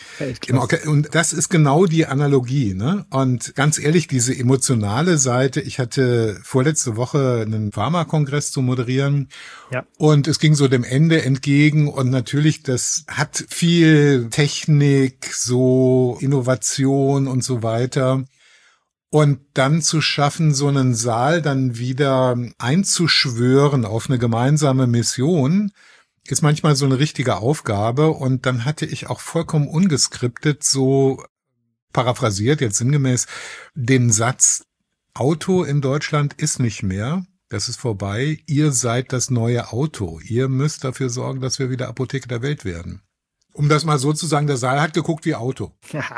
Und das ist genau die Analogie, ne? Und ganz ehrlich, diese emotionale Seite, ich hatte vorletzte Woche einen Pharmakongress zu moderieren. Ja. Und es ging so dem Ende entgegen und natürlich, das hat viel Technik, so Innovation und so weiter. Und dann zu schaffen, so einen Saal dann wieder einzuschwören auf eine gemeinsame Mission, ist manchmal so eine richtige Aufgabe. Und dann hatte ich auch vollkommen ungeskriptet, so paraphrasiert, jetzt sinngemäß, den Satz, Auto in Deutschland ist nicht mehr, das ist vorbei, ihr seid das neue Auto. Ihr müsst dafür sorgen, dass wir wieder Apotheke der Welt werden. Um das mal so zu sagen, der Saal hat geguckt wie Auto.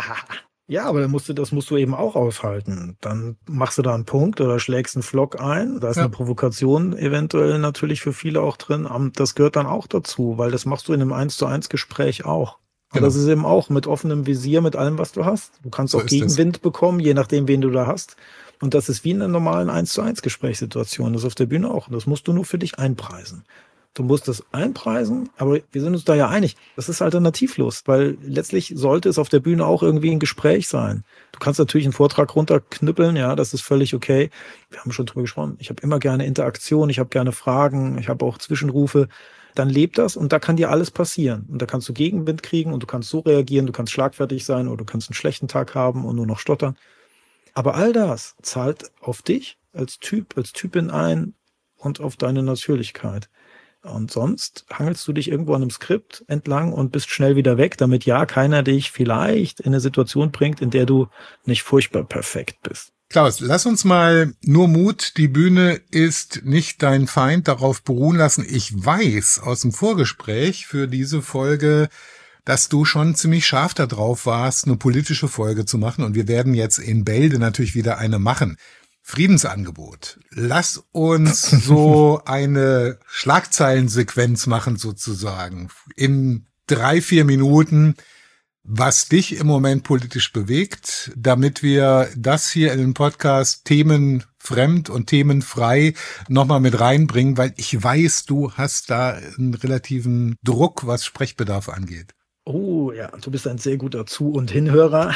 Ja, aber das musst du eben auch aushalten. Dann machst du da einen Punkt oder schlägst einen Flock ein. Da ist eine Provokation eventuell natürlich für viele auch drin. Das gehört dann auch dazu, weil das machst du in einem 1:1 Gespräch auch. Und genau. Das ist eben auch mit offenem Visier, mit allem, was du hast. Du kannst auch Gegenwind bekommen, je nachdem, wen du da hast. Und das ist wie in einer normalen 1:1 Gesprächssituation. Das ist auf der Bühne auch. Und das musst du nur für dich einpreisen. Du musst das einpreisen, aber wir sind uns da ja einig. Das ist alternativlos, weil letztlich sollte es auf der Bühne auch irgendwie ein Gespräch sein. Du kannst natürlich einen Vortrag runterknüppeln, ja, das ist völlig okay. Wir haben schon drüber gesprochen. Ich habe immer gerne Interaktion, ich habe gerne Fragen, ich habe auch Zwischenrufe. Dann lebt das und da kann dir alles passieren. Und da kannst du Gegenwind kriegen und du kannst so reagieren, du kannst schlagfertig sein oder du kannst einen schlechten Tag haben und nur noch stottern. Aber all das zahlt auf dich als Typ, als Typin ein und auf deine Natürlichkeit. Und sonst hangelst du dich irgendwo an einem Skript entlang und bist schnell wieder weg, damit ja keiner dich vielleicht in eine Situation bringt, in der du nicht furchtbar perfekt bist. Klaus, lass uns mal nur Mut, die Bühne ist nicht dein Feind, darauf beruhen lassen. Ich weiß aus dem Vorgespräch für diese Folge, dass du schon ziemlich scharf da drauf warst, eine politische Folge zu machen. Und wir werden jetzt in Bälde natürlich wieder eine machen. Friedensangebot. Lass uns so eine Schlagzeilensequenz machen sozusagen. In 3-4 Minuten, was dich im Moment politisch bewegt, damit wir das hier in den Podcast themenfremd und themenfrei nochmal mit reinbringen, weil ich weiß, du hast da einen relativen Druck, was Sprechbedarf angeht. Oh ja, du bist ein sehr guter Zu- und Hinhörer.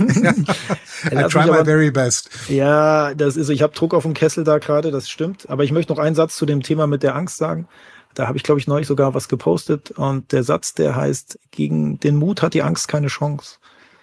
I try my very best. Ja, das ist, ich habe Druck auf dem Kessel da gerade, das stimmt. Aber ich möchte noch einen Satz zu dem Thema mit der Angst sagen. Da habe ich, glaube ich, neulich sogar was gepostet. Und der Satz, der heißt, gegen den Mut hat die Angst keine Chance.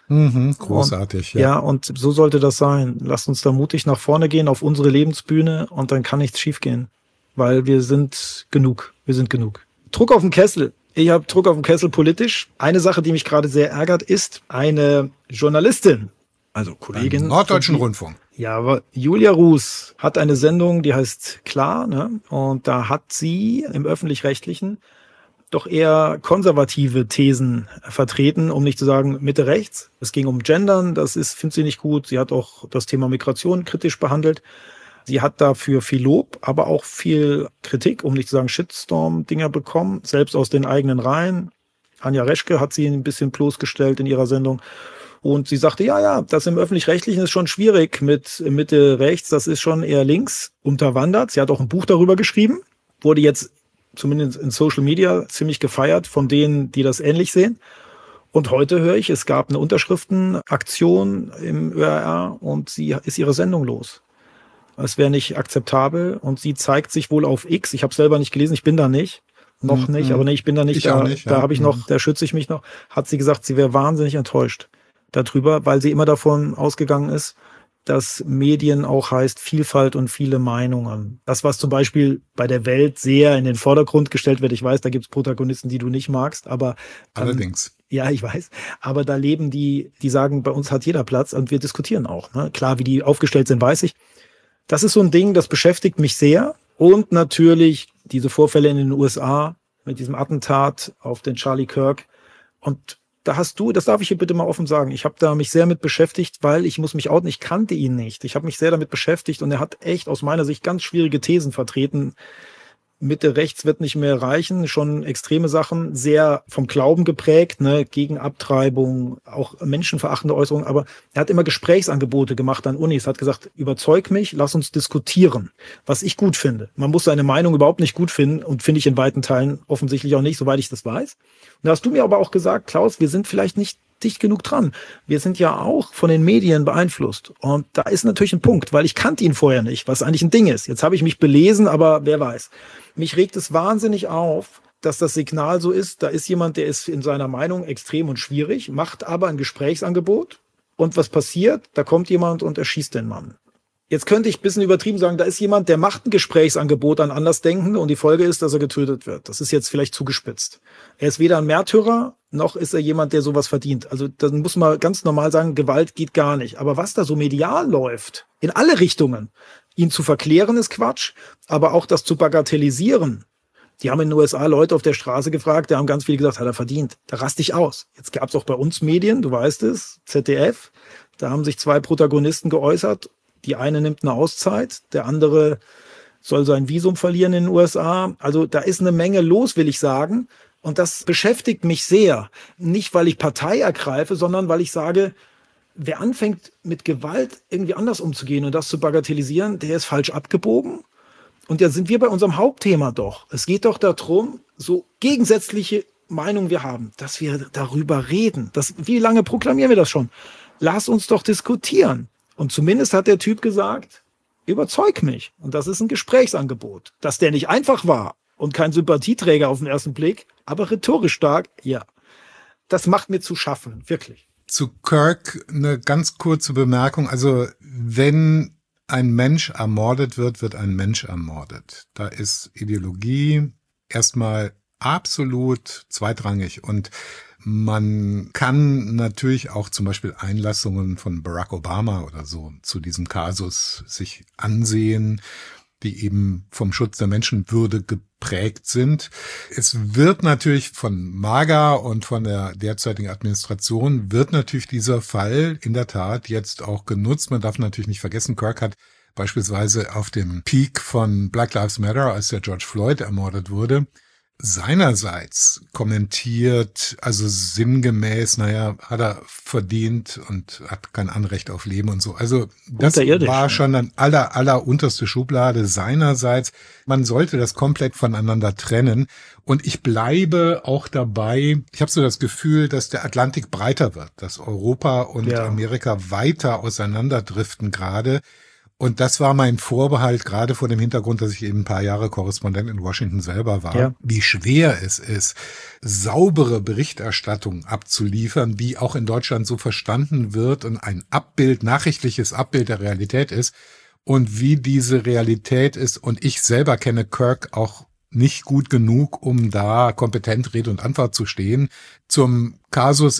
Großartig, ja. Und so sollte das sein. Lasst uns da mutig nach vorne gehen auf unsere Lebensbühne und dann kann nichts schiefgehen. Weil wir sind genug. Wir sind genug. Druck auf den Kessel. Ich habe Druck auf den Kessel politisch. Eine Sache, die mich gerade sehr ärgert, ist eine Journalistin, also Kollegin. Beim Norddeutschen Rundfunk. Ja, aber Julia Ruß hat eine Sendung, die heißt Klar, ne? Und da hat sie im Öffentlich-Rechtlichen doch eher konservative Thesen vertreten, um nicht zu sagen Mitte rechts. Es ging um Gendern, findet sie nicht gut. Sie hat auch das Thema Migration kritisch behandelt. Sie hat dafür viel Lob, aber auch viel Kritik, um nicht zu sagen Shitstorm-Dinger bekommen, selbst aus den eigenen Reihen. Anja Reschke hat sie ein bisschen bloßgestellt in ihrer Sendung. Und sie sagte, ja, das im Öffentlich-Rechtlichen ist schon schwierig mit Mitte rechts, das ist schon eher links unterwandert. Sie hat auch ein Buch darüber geschrieben, wurde jetzt zumindest in Social Media ziemlich gefeiert von denen, die das ähnlich sehen. Und heute höre ich, es gab eine Unterschriftenaktion im ÖRR und sie ist ihre Sendung los. Es wäre nicht akzeptabel und sie zeigt sich wohl auf X. Ich habe selber nicht gelesen, ich bin da nicht. Noch nicht, aber nee, ich bin da nicht. Da habe ich noch, da schütze ich mich noch. Hat sie gesagt, sie wäre wahnsinnig enttäuscht darüber, weil sie immer davon ausgegangen ist, dass Medien auch heißt Vielfalt und viele Meinungen. Das, was zum Beispiel bei der Welt sehr in den Vordergrund gestellt wird, ich weiß, da gibt es Protagonisten, die du nicht magst, aber allerdings. Ja, ich weiß. Aber da leben die sagen, bei uns hat jeder Platz und wir diskutieren auch. Ne? Klar, wie die aufgestellt sind, weiß ich. Das ist so ein Ding, das beschäftigt mich sehr. Und natürlich diese Vorfälle in den USA mit diesem Attentat auf den Charlie Kirk. Und da hast du, das darf ich hier bitte mal offen sagen, ich habe da mich sehr mit beschäftigt, weil ich muss mich outen, ich kannte ihn nicht. Ich habe mich sehr damit beschäftigt und er hat echt aus meiner Sicht ganz schwierige Thesen vertreten. Mitte rechts wird nicht mehr reichen, schon extreme Sachen, sehr vom Glauben geprägt, ne, gegen Abtreibung, auch menschenverachtende Äußerungen, aber er hat immer Gesprächsangebote gemacht an Unis, hat gesagt, überzeug mich, lass uns diskutieren, was ich gut finde. Man muss seine Meinung überhaupt nicht gut finden und finde ich in weiten Teilen offensichtlich auch nicht, soweit ich das weiß. Und da hast du mir aber auch gesagt, Klaus, wir sind vielleicht nicht dicht genug dran. Wir sind ja auch von den Medien beeinflusst. Und da ist natürlich ein Punkt, weil ich kannte ihn vorher nicht, was eigentlich ein Ding ist. Jetzt habe ich mich belesen, aber wer weiß. Mich regt es wahnsinnig auf, dass das Signal so ist, da ist jemand, der ist in seiner Meinung extrem und schwierig, macht aber ein Gesprächsangebot. Und was passiert? Da kommt jemand und erschießt den Mann. Jetzt könnte ich ein bisschen übertrieben sagen, da ist jemand, der macht ein Gesprächsangebot an Andersdenkende und die Folge ist, dass er getötet wird. Das ist jetzt vielleicht zugespitzt. Er ist weder ein Märtyrer, noch ist er jemand, der sowas verdient. Also dann muss man ganz normal sagen, Gewalt geht gar nicht. Aber was da so medial läuft, in alle Richtungen, ihn zu verklären ist Quatsch, aber auch das zu bagatellisieren. Die haben in den USA Leute auf der Straße gefragt, da haben ganz viele gesagt, hat er verdient. Da raste ich aus. Jetzt gab es auch bei uns Medien, du weißt es, ZDF, da haben sich 2 Protagonisten geäußert. Die eine nimmt eine Auszeit, der andere soll sein Visum verlieren in den USA. Also da ist eine Menge los, will ich sagen. Und das beschäftigt mich sehr. Nicht, weil ich Partei ergreife, sondern weil ich sage, wer anfängt mit Gewalt irgendwie anders umzugehen und das zu bagatellisieren, der ist falsch abgebogen. Und da sind wir bei unserem Hauptthema doch. Es geht doch darum, so gegensätzliche Meinungen wir haben, dass wir darüber reden. Wie lange proklamieren wir das schon? Lass uns doch diskutieren. Und zumindest hat der Typ gesagt, überzeug mich. Und das ist ein Gesprächsangebot. Dass der nicht einfach war und kein Sympathieträger auf den ersten Blick, aber rhetorisch stark, ja. Das macht mir zu schaffen, wirklich. Zu Kirk eine ganz kurze Bemerkung. Also wenn ein Mensch ermordet wird, wird ein Mensch ermordet. Da ist Ideologie erstmal absolut zweitrangig. Und man kann natürlich auch zum Beispiel Einlassungen von Barack Obama oder so zu diesem Kasus sich ansehen, die eben vom Schutz der Menschenwürde geprägt sind. Es wird natürlich von MAGA und von der derzeitigen Administration wird natürlich dieser Fall in der Tat jetzt auch genutzt. Man darf natürlich nicht vergessen, Kirk hat beispielsweise auf dem Peak von Black Lives Matter, als der George Floyd ermordet wurde, seinerseits kommentiert, also sinngemäß, hat er verdient und hat kein Anrecht auf Leben und so. Also das war schon eine aller unterste Schublade seinerseits. Man sollte das komplett voneinander trennen. Und ich bleibe auch dabei, ich habe so das Gefühl, dass der Atlantik breiter wird, dass Europa und Amerika weiter auseinanderdriften gerade. Und das war mein Vorbehalt, gerade vor dem Hintergrund, dass ich eben ein paar Jahre Korrespondent in Washington selber war, wie schwer es ist, saubere Berichterstattung abzuliefern, die auch in Deutschland so verstanden wird und ein Abbild, nachrichtliches Abbild der Realität ist und wie diese Realität ist. Und ich selber kenne Kirk auch nicht gut genug, um da kompetent Rede und Antwort zu stehen. Zum Kasus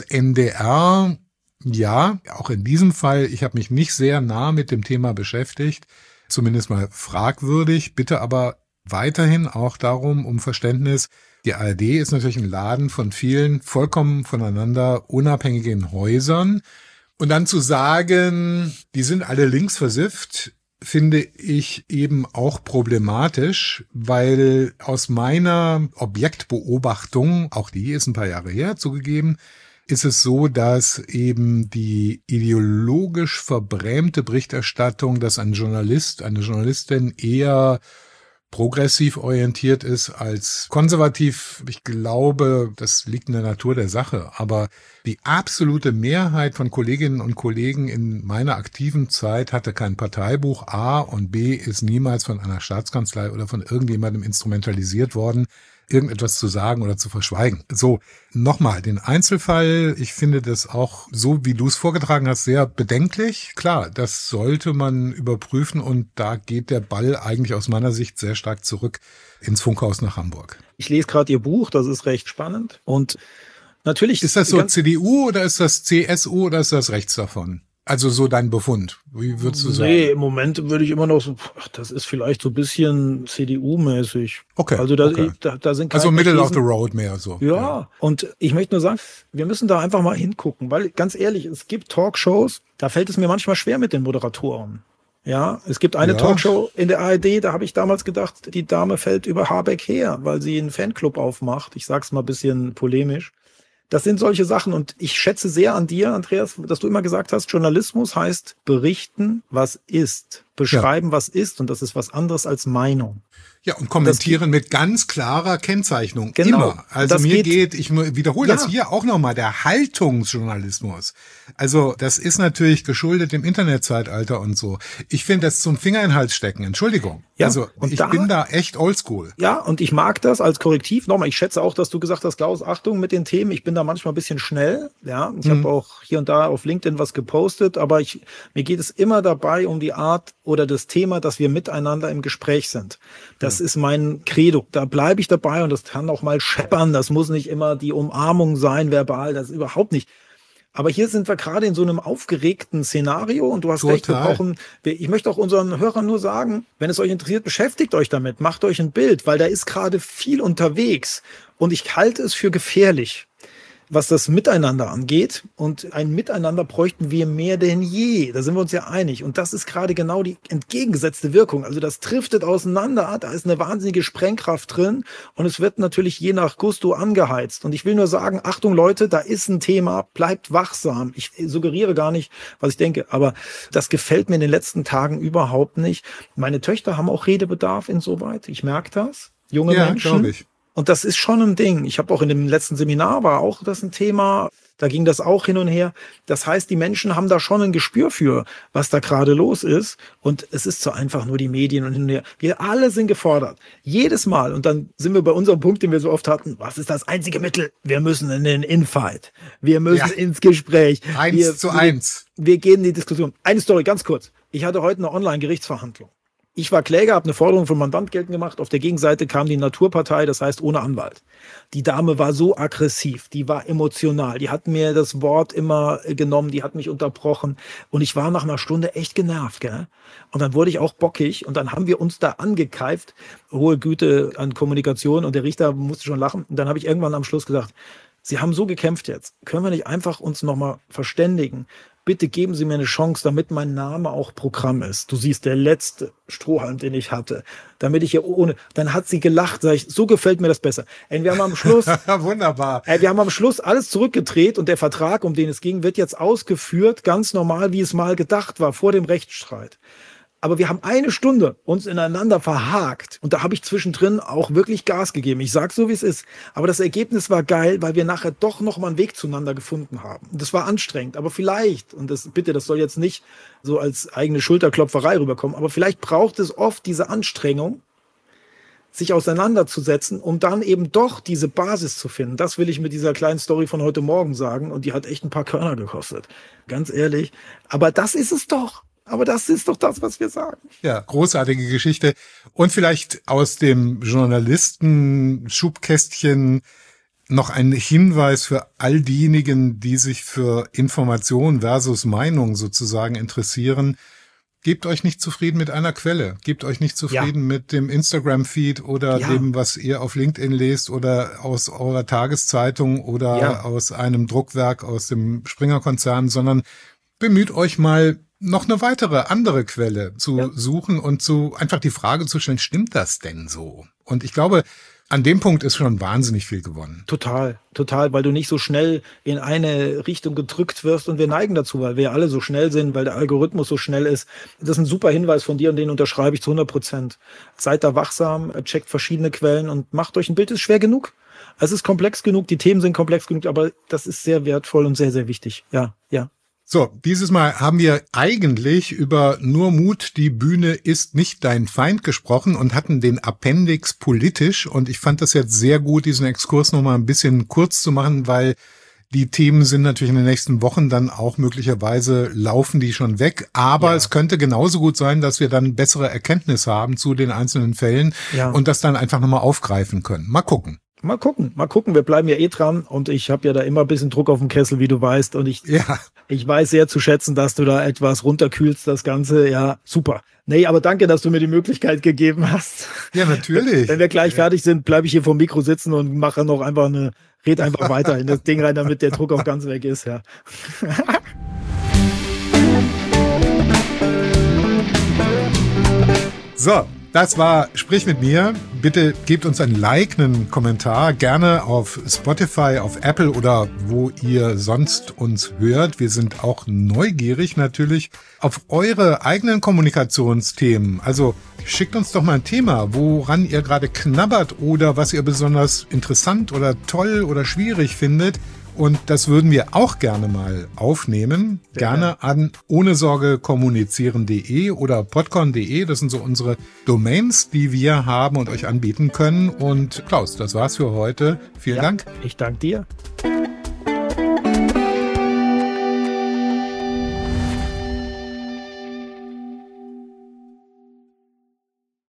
NDR, ja, auch in diesem Fall, ich habe mich nicht sehr nah mit dem Thema beschäftigt, zumindest mal fragwürdig, bitte aber weiterhin auch darum, um Verständnis. Die ARD ist natürlich ein Laden von vielen vollkommen voneinander unabhängigen Häusern. Und dann zu sagen, die sind alle links versifft, finde ich eben auch problematisch, weil aus meiner Objektbeobachtung, auch die ist ein paar Jahre her zugegeben, ist es so, dass eben die ideologisch verbrämte Berichterstattung, dass ein Journalist, eine Journalistin eher progressiv orientiert ist als konservativ. Ich glaube, das liegt in der Natur der Sache. Aber die absolute Mehrheit von Kolleginnen und Kollegen in meiner aktiven Zeit hatte kein Parteibuch. A und B ist niemals von einer Staatskanzlei oder von irgendjemandem instrumentalisiert worden, irgendetwas zu sagen oder zu verschweigen. So, nochmal, den Einzelfall, ich finde das auch, so wie du es vorgetragen hast, sehr bedenklich. Klar, das sollte man überprüfen und da geht der Ball eigentlich aus meiner Sicht sehr stark zurück ins Funkhaus nach Hamburg. Ich lese gerade Ihr Buch, das ist recht spannend und natürlich... Ist das so CDU oder ist das CSU oder ist das rechts davon? Also so dein Befund, wie würdest du sagen? Nee, im Moment würde ich immer noch so, das ist vielleicht so ein bisschen CDU-mäßig. Okay. Also da sind keine also Middle of the Road mehr so. Ja, und ich möchte nur sagen, wir müssen da einfach mal hingucken, weil ganz ehrlich, es gibt Talkshows, da fällt es mir manchmal schwer mit den Moderatoren. Ja, es gibt eine Talkshow in der ARD, da habe ich damals gedacht, die Dame fällt über Habeck her, weil sie einen Fanclub aufmacht. Ich sag's mal ein bisschen polemisch. Das sind solche Sachen und ich schätze sehr an dir, Andreas, dass du immer gesagt hast, Journalismus heißt berichten, was ist, beschreiben, was ist und das ist was anderes als Meinung. Ja, und kommentieren mit ganz klarer Kennzeichnung. Genau. Immer. Also ich wiederhole das hier auch nochmal, der Haltungsjournalismus. Also das ist natürlich geschuldet dem Internetzeitalter und so. Ich finde das zum Finger in den Hals stecken. Entschuldigung. Ja, also ich bin da echt oldschool. Ja, und ich mag das als Korrektiv. Nochmal, ich schätze auch, dass du gesagt hast, Klaus, Achtung mit den Themen. Ich bin da manchmal ein bisschen schnell. Ja, ich habe auch hier und da auf LinkedIn was gepostet, aber mir geht es immer dabei um die Art oder das Thema, dass wir miteinander im Gespräch sind. Das ist mein Credo. Da bleibe ich dabei und das kann auch mal scheppern. Das muss nicht immer die Umarmung sein, verbal. Das ist überhaupt nicht. Aber hier sind wir gerade in so einem aufgeregten Szenario und du hast recht, ich möchte auch unseren Hörern nur sagen, wenn es euch interessiert, beschäftigt euch damit, macht euch ein Bild, weil da ist gerade viel unterwegs und ich halte es für gefährlich, was das Miteinander angeht. Und ein Miteinander bräuchten wir mehr denn je. Da sind wir uns ja einig. Und das ist gerade genau die entgegengesetzte Wirkung. Also das driftet auseinander. Da ist eine wahnsinnige Sprengkraft drin. Und es wird natürlich je nach Gusto angeheizt. Und ich will nur sagen, Achtung Leute, da ist ein Thema. Bleibt wachsam. Ich suggeriere gar nicht, was ich denke. Aber das gefällt mir in den letzten Tagen überhaupt nicht. Meine Töchter haben auch Redebedarf insoweit. Ich merke das. Junge Menschen. Ja, glaube ich. Und das ist schon ein Ding. Ich habe auch in dem letzten Seminar war auch das ein Thema. Da ging das auch hin und her. Das heißt, die Menschen haben da schon ein Gespür für, was da gerade los ist. Und es ist so einfach nur die Medien und hin und her. Wir alle sind gefordert. Jedes Mal. Und dann sind wir bei unserem Punkt, den wir so oft hatten. Was ist das einzige Mittel? Wir müssen in den Infight. Wir müssen ins Gespräch. 1:1. Wir gehen in die Diskussion. Eine Story, ganz kurz. Ich hatte heute eine Online-Gerichtsverhandlung. Ich war Kläger, habe eine Forderung vom Mandant geltend gemacht. Auf der Gegenseite kam die Naturpartei, das heißt ohne Anwalt. Die Dame war so aggressiv, die war emotional, die hat mir das Wort immer genommen, die hat mich unterbrochen und ich war nach einer Stunde echt genervt, gell? Und dann wurde ich auch bockig und dann haben wir uns da angekeift, hohe Güte an Kommunikation und der Richter musste schon lachen. Und dann habe ich irgendwann am Schluss gesagt, Sie haben so gekämpft jetzt, können wir nicht einfach uns nochmal verständigen? Bitte geben Sie mir eine Chance, damit mein Name auch Programm ist. Du siehst, der letzte Strohhalm, den ich hatte, damit ich hier ohne, dann hat sie gelacht, sag ich, so gefällt mir das besser. Wir haben am Schluss, wunderbar. Wir haben am Schluss alles zurückgedreht und der Vertrag, um den es ging, wird jetzt ausgeführt, ganz normal, wie es mal gedacht war, vor dem Rechtsstreit. Aber wir haben eine Stunde uns ineinander verhakt. Und da habe ich zwischendrin auch wirklich Gas gegeben. Ich sage so, wie es ist. Aber das Ergebnis war geil, weil wir nachher doch nochmal einen Weg zueinander gefunden haben. Und das war anstrengend. Aber vielleicht, und das soll jetzt nicht so als eigene Schulterklopferei rüberkommen, aber vielleicht braucht es oft diese Anstrengung, sich auseinanderzusetzen, um dann eben doch diese Basis zu finden. Das will ich mit dieser kleinen Story von heute Morgen sagen. Und die hat echt ein paar Körner gekostet. Ganz ehrlich. Aber das ist es doch. Aber das ist doch das, was wir sagen. Ja, großartige Geschichte. Und vielleicht aus dem Journalisten-Schubkästchen noch ein Hinweis für all diejenigen, die sich für Information versus Meinung sozusagen interessieren. Gebt euch nicht zufrieden mit einer Quelle. Gebt euch nicht zufrieden mit dem Instagram-Feed oder dem, was ihr auf LinkedIn lest oder aus eurer Tageszeitung oder aus einem Druckwerk aus dem Springer-Konzern, sondern bemüht euch mal, noch eine weitere, andere Quelle zu suchen und einfach die Frage zu stellen, stimmt das denn so? Und ich glaube, an dem Punkt ist schon wahnsinnig viel gewonnen. Total, weil du nicht so schnell in eine Richtung gedrückt wirst und wir neigen dazu, weil wir alle so schnell sind, weil der Algorithmus so schnell ist. Das ist ein super Hinweis von dir und den unterschreibe ich zu 100%. Seid da wachsam, checkt verschiedene Quellen und macht euch ein Bild, ist schwer genug. Es ist komplex genug, die Themen sind komplex genug, aber das ist sehr wertvoll und sehr, sehr wichtig. Ja. So, dieses Mal haben wir eigentlich über Nur Mut, die Bühne ist nicht dein Feind gesprochen und hatten den Appendix politisch. Und ich fand das jetzt sehr gut, diesen Exkurs nochmal ein bisschen kurz zu machen, weil die Themen sind natürlich in den nächsten Wochen dann auch möglicherweise laufen die schon weg. Aber es könnte genauso gut sein, dass wir dann bessere Erkenntnis haben zu den einzelnen Fällen und das dann einfach nochmal aufgreifen können. Mal gucken. Mal gucken. Wir bleiben ja dran und ich habe ja da immer ein bisschen Druck auf dem Kessel, wie du weißt. Und ich weiß sehr zu schätzen, dass du da etwas runterkühlst, das Ganze. Ja, super. Nee, aber danke, dass du mir die Möglichkeit gegeben hast. Ja, natürlich. Wenn wir gleich fertig sind, bleibe ich hier vor dem Mikro sitzen und mache noch einfach red einfach weiter in das Ding rein, damit der Druck auch ganz weg ist. Ja. So. Das war Sprich mit mir. Bitte gebt uns ein Like, einen Kommentar, gerne auf Spotify, auf Apple oder wo ihr sonst uns hört. Wir sind auch neugierig natürlich auf eure eigenen Kommunikationsthemen. Also schickt uns doch mal ein Thema, woran ihr gerade knabbert oder was ihr besonders interessant oder toll oder schwierig findet. Und das würden wir auch gerne mal aufnehmen. Gerne an ohnesorgekommunizieren.de oder podcon.de. Das sind so unsere Domains, die wir haben und euch anbieten können. Und Klaus, das war's für heute. Vielen Dank. Ich danke dir.